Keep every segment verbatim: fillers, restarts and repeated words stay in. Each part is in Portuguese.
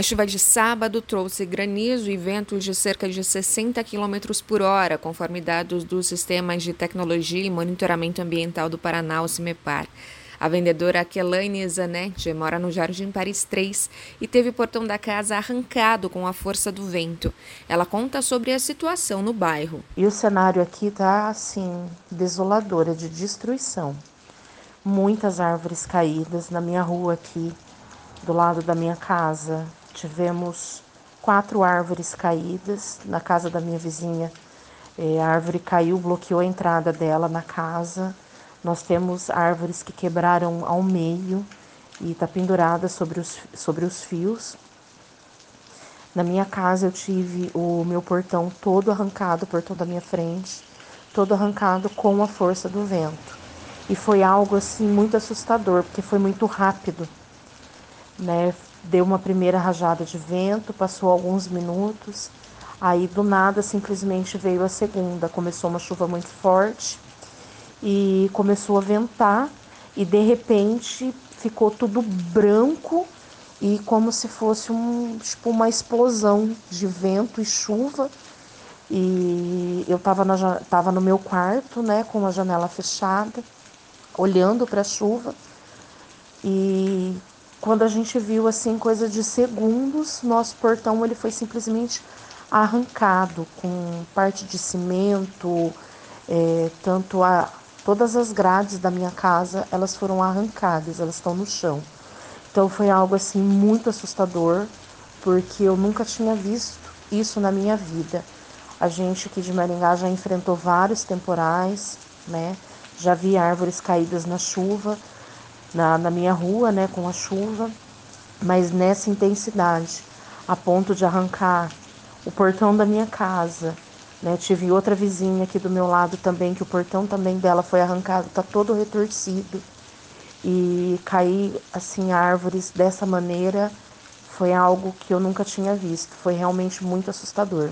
A chuva de sábado trouxe granizo e ventos de cerca de sessenta quilômetros por hora, conforme dados dos Sistemas de Tecnologia e Monitoramento Ambiental do Paraná, o CIMEPAR. A vendedora Aquelaine Zanetti mora no Jardim Paris três e teve o portão da casa arrancado com a força do vento. Ela conta sobre a situação no bairro. E o cenário aqui está, assim, desolador, é de destruição. Muitas árvores caídas na minha rua aqui, do lado da minha casa. Tivemos quatro árvores caídas na casa da minha vizinha. É, a árvore caiu, bloqueou a entrada dela na casa. Nós temos árvores que quebraram ao meio e está pendurada sobre os, sobre os fios. Na minha casa eu tive o meu portão todo arrancado, o portão da minha frente, todo arrancado com a força do vento. E foi algo assim muito assustador, porque foi muito rápido, né? Deu uma primeira rajada de vento, passou alguns minutos, aí do nada simplesmente veio a segunda. Começou uma chuva muito forte e começou a ventar e de repente ficou tudo branco e como se fosse um, tipo, uma explosão de vento e chuva. E eu estava na, tava no meu quarto, né, com a janela fechada, olhando para a chuva. E quando a gente viu, assim, coisa de segundos, nosso portão ele foi simplesmente arrancado, com parte de cimento, é, tanto a, todas as grades da minha casa, elas foram arrancadas, elas estão no chão. Então foi algo assim muito assustador, porque eu nunca tinha visto isso na minha vida. A gente aqui de Maringá já enfrentou vários temporais, né? Já vi árvores caídas na chuva, na, na minha rua, né, com a chuva, mas nessa intensidade, a ponto de arrancar o portão da minha casa, né? Tive outra vizinha aqui do meu lado também, que o portão também dela foi arrancado, tá todo retorcido. E cair assim árvores dessa maneira foi algo que eu nunca tinha visto. Foi realmente muito assustador.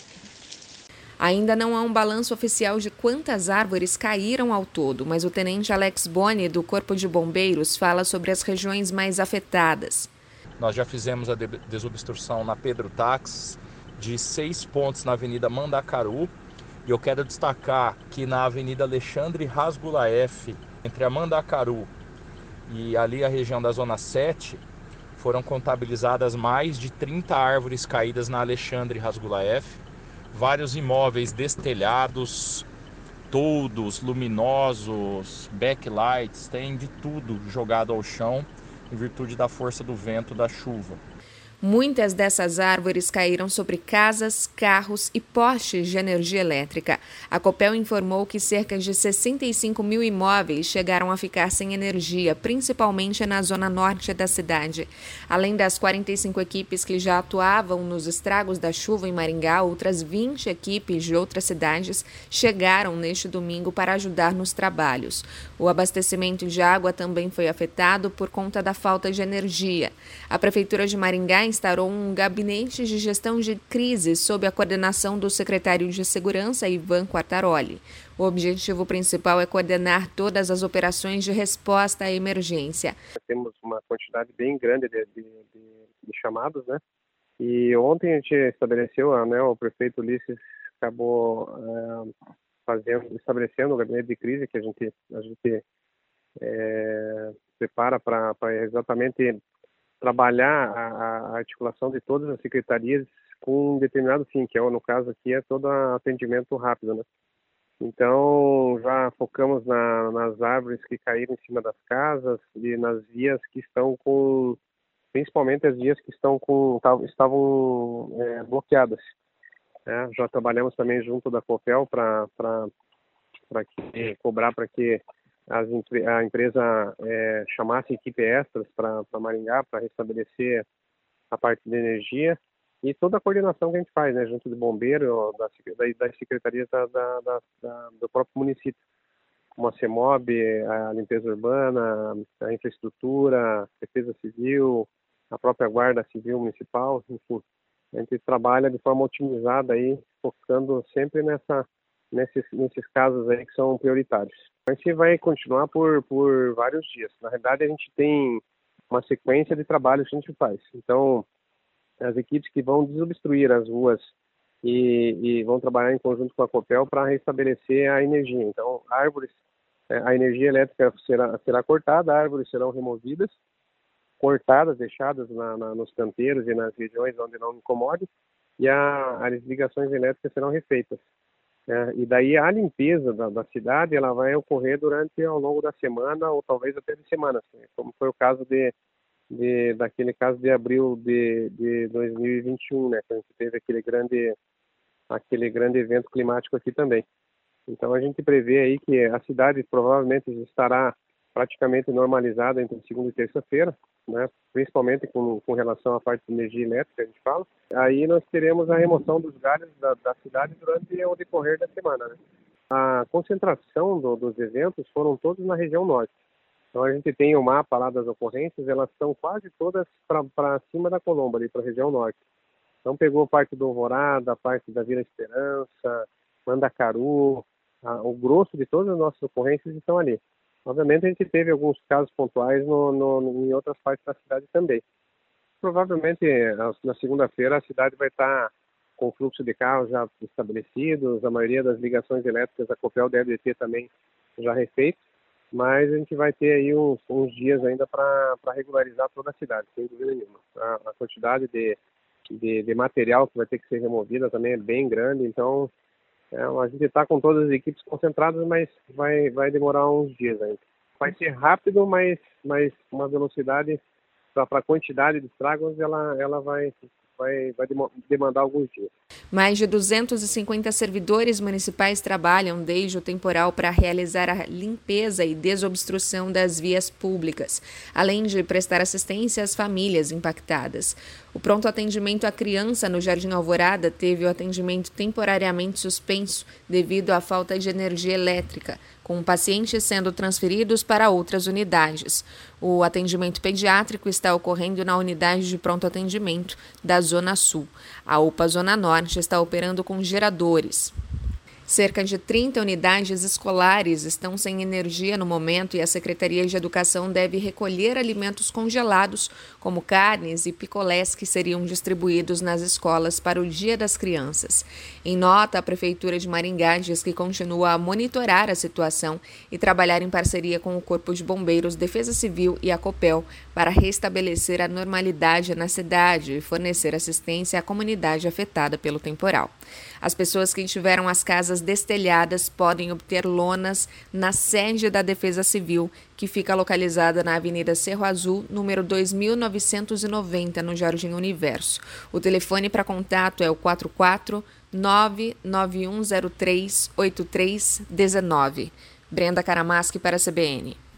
Ainda não há um balanço oficial de quantas árvores caíram ao todo, mas o tenente Alex Boni, do Corpo de Bombeiros, fala sobre as regiões mais afetadas. Nós já fizemos a desobstrução na Pedro Táxi, de seis pontos na Avenida Mandacaru. E eu quero destacar que na Avenida Alexandre Rasgulaef, entre a Mandacaru e ali a região da Zona sete, foram contabilizadas mais de trinta árvores caídas na Alexandre Rasgulaef, vários imóveis destelhados, toldos, luminosos, backlights, tem de tudo jogado ao chão em virtude da força do vento da chuva. Muitas dessas árvores caíram sobre casas, carros e postes de energia elétrica. A Copel informou que cerca de sessenta e cinco mil imóveis chegaram a ficar sem energia, principalmente na zona norte da cidade. Além das quarenta e cinco equipes que já atuavam nos estragos da chuva em Maringá, outras vinte equipes de outras cidades chegaram neste domingo para ajudar nos trabalhos. O abastecimento de água também foi afetado por conta da falta de energia. A Prefeitura de Maringá instaurou um gabinete de gestão de crise sob a coordenação do secretário de Segurança, Ivan Quartaroli. O objetivo principal é coordenar todas as operações de resposta à emergência. Temos uma quantidade bem grande de, de, de, de chamados, né? E ontem a gente estabeleceu, né, o prefeito Ulisses acabou é, fazendo, estabelecendo o gabinete de crise que a gente, a gente é, prepara para exatamente trabalhar a, a articulação de todas as secretarias com um determinado fim, que é, no caso aqui é todo atendimento rápido, né? Então, já focamos na, nas árvores que caíram em cima das casas e nas vias que estão com, principalmente as vias que estão com, estavam é, bloqueadas. Né? Já trabalhamos também junto da Copel para cobrar para que As, a empresa é, chamasse equipe extras para Maringá para restabelecer a parte de energia e toda a coordenação que a gente faz, né, junto do bombeiro, da, das secretarias da, da, da, da, do próprio município, como a CEMOB, a limpeza urbana, a infraestrutura, a defesa civil, a própria guarda civil municipal, enfim. A gente trabalha de forma otimizada aí, focando sempre nessa Nesses, nesses casos aí que são prioritários. A gente vai continuar por, por vários dias. Na verdade, a gente tem uma sequência de trabalhos que a gente faz. Então, as equipes que vão desobstruir as ruas e, e vão trabalhar em conjunto com a Copel para restabelecer a energia. Então, árvores, a energia elétrica será, será cortada, árvores serão removidas, cortadas, deixadas na, na, nos canteiros e nas regiões onde não incomode, e a, as ligações elétricas serão refeitas. É, e daí a limpeza da, da cidade ela vai ocorrer durante ao longo da semana ou talvez até de semanas, como foi o caso de, de daquele caso de abril de, de dois mil e vinte e um, né, que a gente teve aquele grande aquele grande evento climático aqui também. Então a gente prevê aí que a cidade provavelmente estará praticamente normalizada entre segunda e terça-feira, né, principalmente com, com relação à parte de energia elétrica, a gente fala. Aí nós teremos a remoção dos galhos da, da cidade durante o decorrer da semana. Né. A concentração do, dos eventos foram todos na região norte. Então a gente tem o mapa lá das ocorrências, elas estão quase todas para cima da Colomba, ali para a região norte. Então pegou parte do Alvorada, parte da Vila Esperança, Mandacaru, a, o grosso de todas as nossas ocorrências estão ali. Obviamente a gente teve alguns casos pontuais no, no, em outras partes da cidade também. Provavelmente na segunda-feira a cidade vai estar com fluxo de carros já estabelecidos, a maioria das ligações elétricas a Copel deve ter também já refeitos, mas a gente vai ter aí uns, uns dias ainda para regularizar toda a cidade, sem dúvida nenhuma. A, a quantidade de, de, de material que vai ter que ser removida também é bem grande, então é, a gente está com todas as equipes concentradas, mas vai, vai demorar uns dias ainda. Vai ser rápido, mas, mas uma velocidade para a quantidade de estragos, ela, ela vai, vai, vai demandar alguns dias. Mais de duzentos e cinquenta servidores municipais trabalham desde o temporal para realizar a limpeza e desobstrução das vias públicas, além de prestar assistência às famílias impactadas. O pronto atendimento à criança no Jardim Alvorada teve o atendimento temporariamente suspenso devido à falta de energia elétrica, com pacientes sendo transferidos para outras unidades. O atendimento pediátrico está ocorrendo na unidade de pronto atendimento da Zona Sul. A U P A Zona Norte está operando com geradores. Cerca de trinta unidades escolares estão sem energia no momento e a Secretaria de Educação deve recolher alimentos congelados, como carnes e picolés que seriam distribuídos nas escolas para o Dia das Crianças. Em nota, a Prefeitura de Maringá diz que continua a monitorar a situação e trabalhar em parceria com o Corpo de Bombeiros, Defesa Civil e a Copel para restabelecer a normalidade na cidade e fornecer assistência à comunidade afetada pelo temporal. As pessoas que tiveram as casas destelhadas podem obter lonas na sede da Defesa Civil, que fica localizada na Avenida Cerro Azul, número dois mil novecentos e noventa, no Jardim Universo. O telefone para contato é o quatro quatro nove nove um zero três oito três um nove. Brenda Karamaschi para a C B N.